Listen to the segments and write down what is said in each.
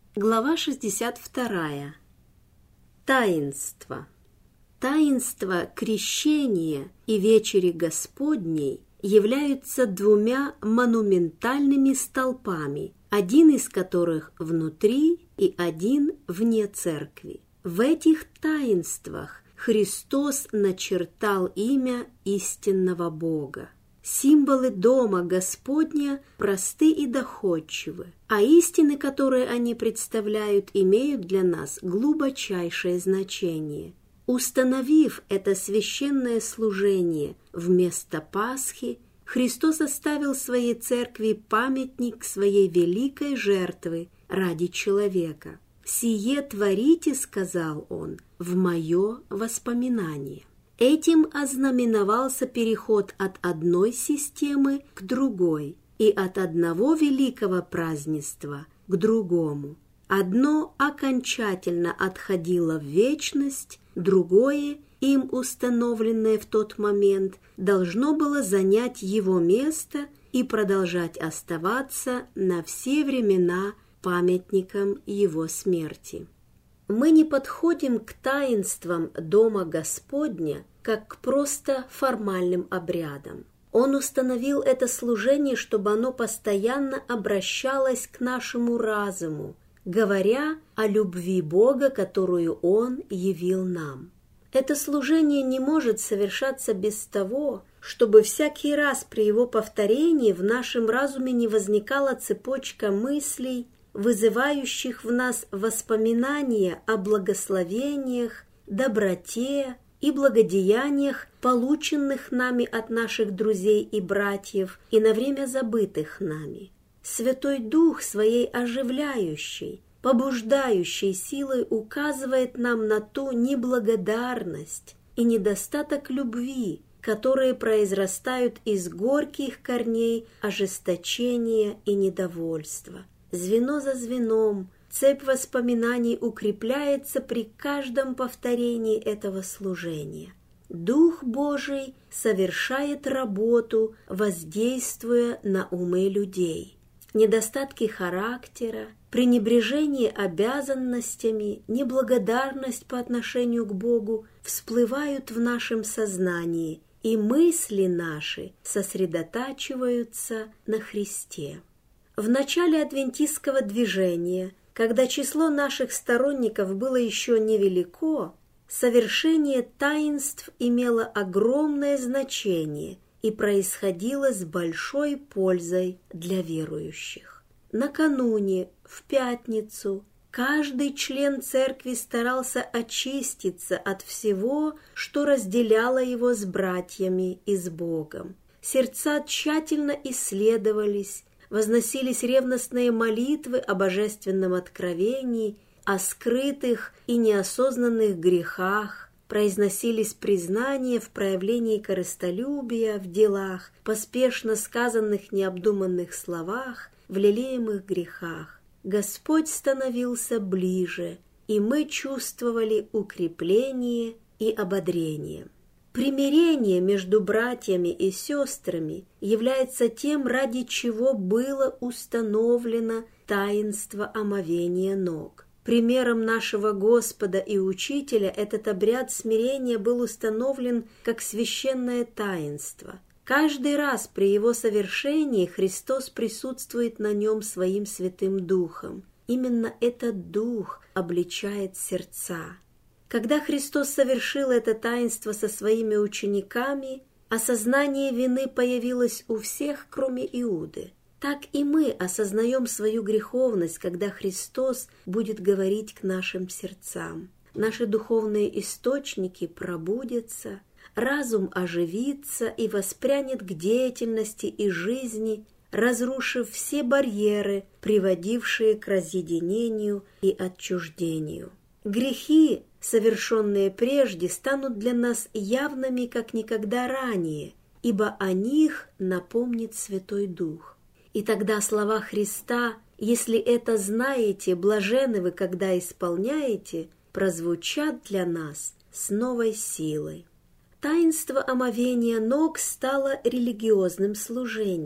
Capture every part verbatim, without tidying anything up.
Глава шестьдесят вторая. Таинство. Таинство крещения и вечери Господней являются двумя монументальными столпами, один из которых внутри и один вне церкви. В этих таинствах Христос начертал имя истинного Бога. Символы дома Господня просты и доходчивы, а истины, которые они представляют, имеют для нас глубочайшее значение. Установив это священное служение вместо Пасхи, Христос оставил своей церкви памятник своей великой жертвы ради человека. «Сие творите, — сказал он, — в мое воспоминание». Этим ознаменовался переход от одной системы к другой и от одного великого празднества к другому. Одно окончательно отходило в вечность, другое, им установленное в тот момент, должно было занять его место и продолжать оставаться на все времена памятником его смерти. Мы не подходим к таинствам Дома Господня как к просто формальным обрядам. Он установил это служение, чтобы оно постоянно обращалось к нашему разуму, говоря о любви Бога, которую Он явил нам. Это служение не может совершаться без того, чтобы всякий раз при его повторении в нашем разуме не возникала цепочка мыслей, вызывающих в нас воспоминания о благословениях, доброте и благодеяниях, полученных нами от наших друзей и братьев и на время забытых нами. Святой Дух своей оживляющей, побуждающей силой указывает нам на ту неблагодарность и недостаток любви, которые произрастают из горьких корней ожесточения и недовольства. Звено за звеном цепь воспоминаний укрепляется при каждом повторении этого служения. Дух Божий совершает работу, воздействуя на умы людей. Недостатки характера, пренебрежение обязанностями, неблагодарность по отношению к Богу всплывают в нашем сознании, и мысли наши сосредотачиваются на Христе. В начале адвентистского движения, когда число наших сторонников было еще невелико, совершение таинств имело огромное значение и происходило с большой пользой для верующих. Накануне, в пятницу, каждый член церкви старался очиститься от всего, что разделяло его с братьями и с Богом. Сердца тщательно исследовались, возносились ревностные молитвы о божественном откровении, о скрытых и неосознанных грехах, произносились признания в проявлении корыстолюбия в делах, поспешно сказанных необдуманных словах, в лелеемых грехах. Господь становился ближе, и мы чувствовали укрепление и ободрение. Примирение между братьями и сестрами является тем, ради чего было установлено таинство омовения ног. Примером нашего Господа и Учителя этот обряд смирения был установлен как священное таинство. Каждый раз при его совершении Христос присутствует на нем своим Святым Духом. Именно этот Дух обличает сердца. Когда Христос совершил это таинство со своими учениками, осознание вины появилось у всех, кроме Иуды. Так и мы осознаем свою греховность, когда Христос будет говорить к нашим сердцам. Наши духовные источники пробудятся, разум оживится и воспрянет к деятельности и жизни, разрушив все барьеры, приводившие к разъединению и отчуждению. Грехи, совершенные прежде, станут для нас явными, как никогда ранее, ибо о них напомнит Святой Дух. И тогда слова Христа «Если это знаете, блаженны вы, когда исполняете», прозвучат для нас с новой силой. Таинство омовения ног стало религиозным служением.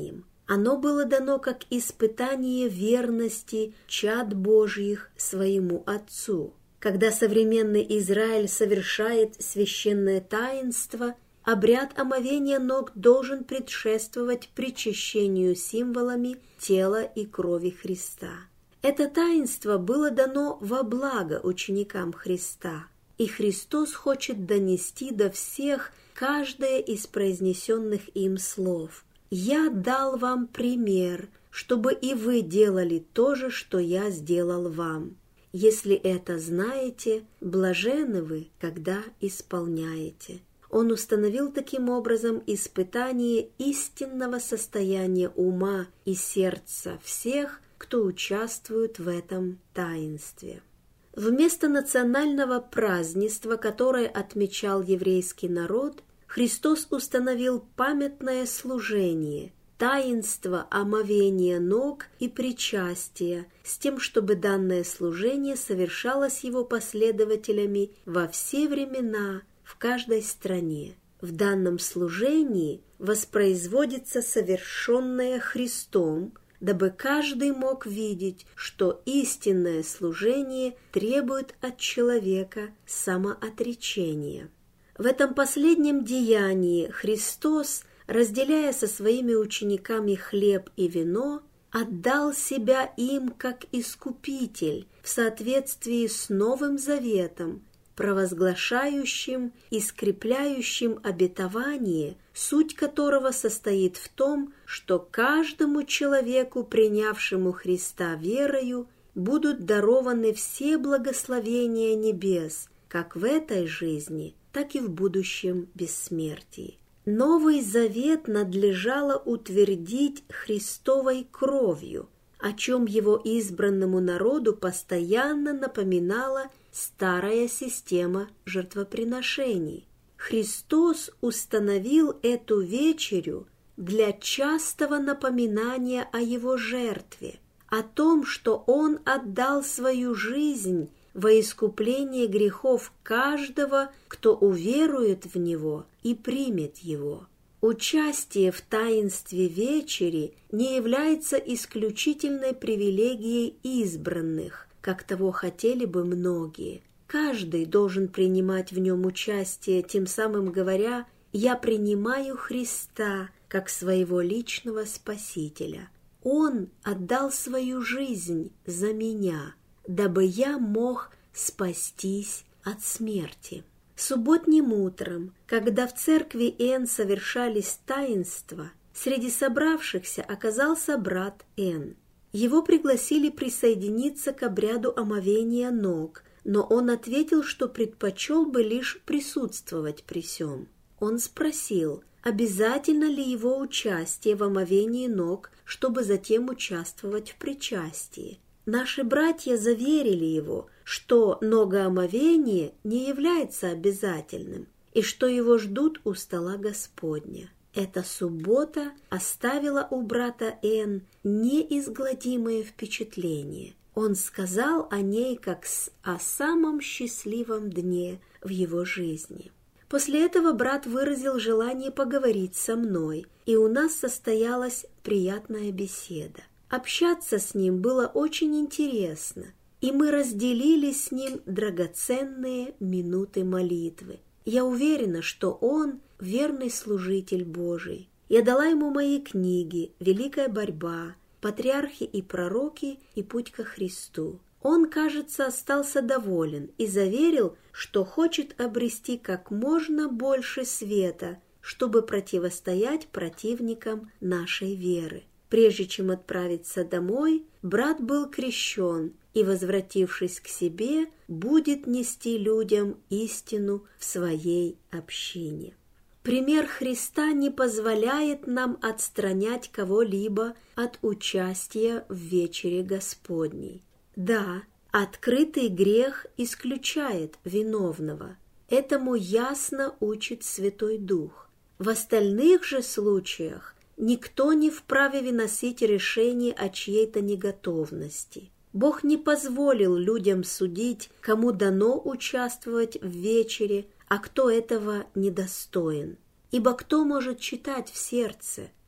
Оно было дано как испытание верности чад Божьих своему Отцу. Когда современный Израиль совершает священное таинство, обряд омовения ног должен предшествовать причащению символами тела и крови Христа. Это таинство было дано во благо ученикам Христа, и Христос хочет донести до всех каждое из произнесенных им слов. «Я дал вам пример, чтобы и вы делали то же, что я сделал вам. Если это знаете, блаженны вы, когда исполняете». Он установил таким образом испытание истинного состояния ума и сердца всех, кто участвует в этом таинстве. Вместо национального празднества, которое отмечал еврейский народ, Христос установил памятное служение, таинство омовения ног и причастия, с тем, чтобы данное служение совершалось его последователями во все времена, в каждой стране. В данном служении воспроизводится совершенное Христом, дабы каждый мог видеть, что истинное служение требует от человека самоотречения. В этом последнем деянии Христос, разделяя со своими учениками хлеб и вино, отдал себя им как искупитель в соответствии с Новым Заветом, провозглашающим и скрепляющим обетование, суть которого состоит в том, что каждому человеку, принявшему Христа верою, будут дарованы все благословения небес, как в этой жизни, так и в будущем бессмертии. Новый Завет надлежало утвердить Христовой кровью, о чем его избранному народу постоянно напоминала старая система жертвоприношений. Христос установил эту вечерю для частого напоминания о его жертве, о том, что Он отдал свою жизнь во искупление грехов каждого, кто уверует в Него и примет Его. Участие в таинстве вечери не является исключительной привилегией избранных, как того хотели бы многие. Каждый должен принимать в нем участие, тем самым говоря: «Я принимаю Христа как своего личного Спасителя. Он отдал свою жизнь за меня, дабы я мог спастись от смерти». Субботним утром, когда в церкви Н совершались таинства, среди собравшихся оказался брат Н. Его пригласили присоединиться к обряду омовения ног, но он ответил, что предпочел бы лишь присутствовать при сём. Он спросил, обязательно ли его участие в омовении ног, чтобы затем участвовать в причастии. Наши братья заверили его, что ногоомовение не является обязательным и что его ждут у стола Господня. Эта суббота оставила у брата Н неизгладимое впечатление. Он сказал о ней как о самом счастливом дне в его жизни. После этого брат выразил желание поговорить со мной, и у нас состоялась приятная беседа. Общаться с ним было очень интересно, и мы разделили с ним драгоценные минуты молитвы. Я уверена, что он верный служитель Божий. Я дала ему мои книги «Великая борьба», «Патриархи и пророки» и «Путь ко Христу». Он, кажется, остался доволен и заверил, что хочет обрести как можно больше света, чтобы противостоять противникам нашей веры. Прежде чем отправиться домой, брат был крещен и, возвратившись к себе, будет нести людям истину в своей общине. Пример Христа не позволяет нам отстранять кого-либо от участия в вечере Господней. Да, открытый грех исключает виновного. Этому ясно учит Святой Дух. В остальных же случаях никто не вправе выносить решение о чьей-то неготовности. Бог не позволил людям судить, кому дано участвовать в вечере, а кто этого недостоин. Ибо кто может читать в сердце?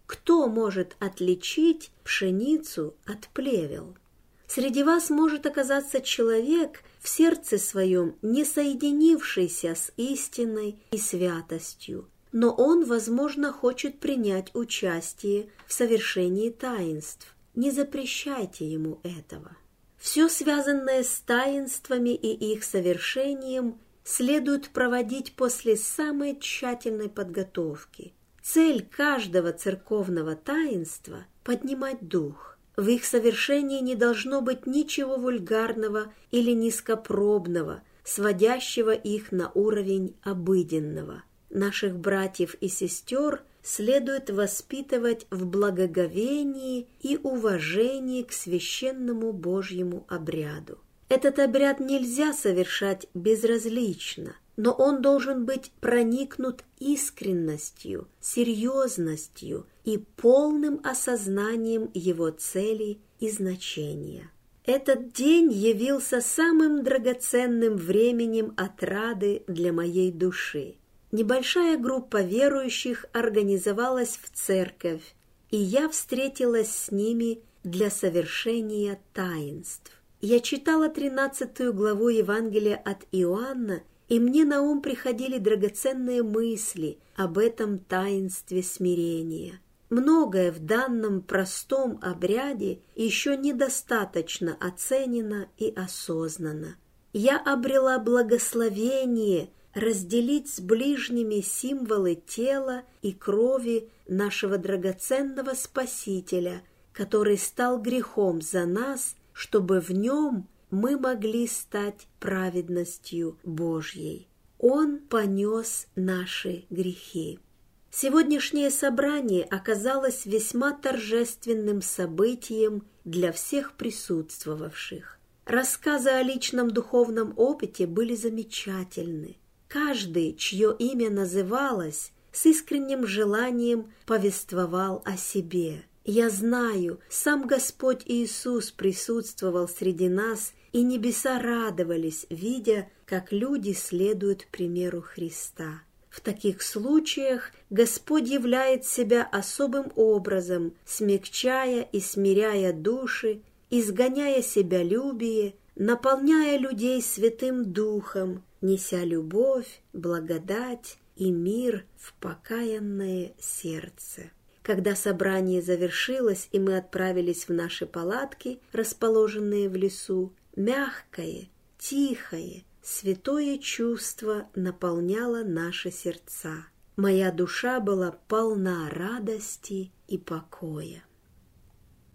Кто может отличить пшеницу от плевел? Среди вас может оказаться человек, в сердце своем не соединившийся с истиной и святостью, но он, возможно, хочет принять участие в совершении таинств. Не запрещайте ему этого. Все связанное с таинствами и их совершением следует проводить после самой тщательной подготовки. Цель каждого церковного таинства – поднимать дух. В их совершении не должно быть ничего вульгарного или низкопробного, сводящего их на уровень обыденного. Наших братьев и сестер следует воспитывать в благоговении и уважении к священному Божьему обряду. Этот обряд нельзя совершать безразлично, но он должен быть проникнут искренностью, серьезностью и полным осознанием его цели и значения. Этот день явился самым драгоценным временем отрады для моей души. Небольшая группа верующих организовалась в церковь, и я встретилась с ними для совершения таинств. Я читала тринадцатую главу Евангелия от Иоанна, и мне на ум приходили драгоценные мысли об этом таинстве смирения. Многое в данном простом обряде еще недостаточно оценено и осознано. Я обрела благословение разделить с ближними символы тела и крови нашего драгоценного Спасителя, который стал грехом за нас, чтобы в нем мы могли стать праведностью Божьей. Он понес наши грехи. Сегодняшнее собрание оказалось весьма торжественным событием для всех присутствовавших. Рассказы о личном духовном опыте были замечательны. Каждый, чье имя называлось, с искренним желанием повествовал о себе. Я знаю, сам Господь Иисус присутствовал среди нас, и небеса радовались, видя, как люди следуют примеру Христа. В таких случаях Господь являет себя особым образом, смягчая и смиряя души, изгоняя себялюбие, наполняя людей Святым Духом, неся любовь, благодать и мир в покаянное сердце. Когда собрание завершилось, и мы отправились в наши палатки, расположенные в лесу, мягкое, тихое, святое чувство наполняло наши сердца. Моя душа была полна радости и покоя.